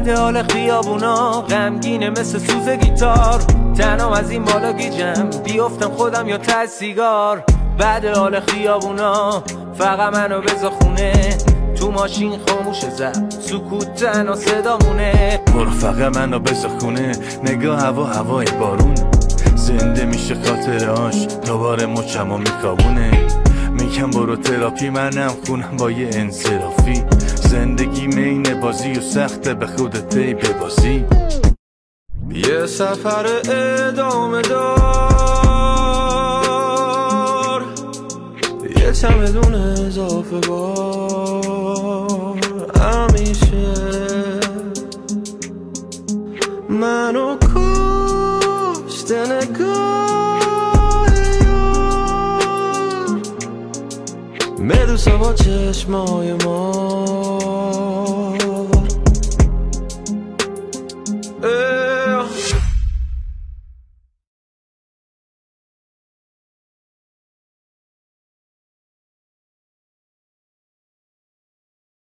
بعد حال خیابونا غمگینه مثل سوز گیتار، تنام از این بالا گیجم بیفتم خودم یا ته سیگار. بعد حال خیابونا فقط منو بذار خونه، تو ماشین خاموش زد سکوت تنها صدامونه. برو فقط منو بذار خونه، نگاه هوای بارون، زنده میشه خاطرهاش دوباره مچمو میکابونه. میگم برو تراپی، منم خونم با یه انصرافی، زندگی مین بازی و سخته به خودت پی ببازی. یه سفر ادامه دار، یه چمدون اضافه بار، همیشه منو کشته نگاه یار، مدوسا با چشمای ما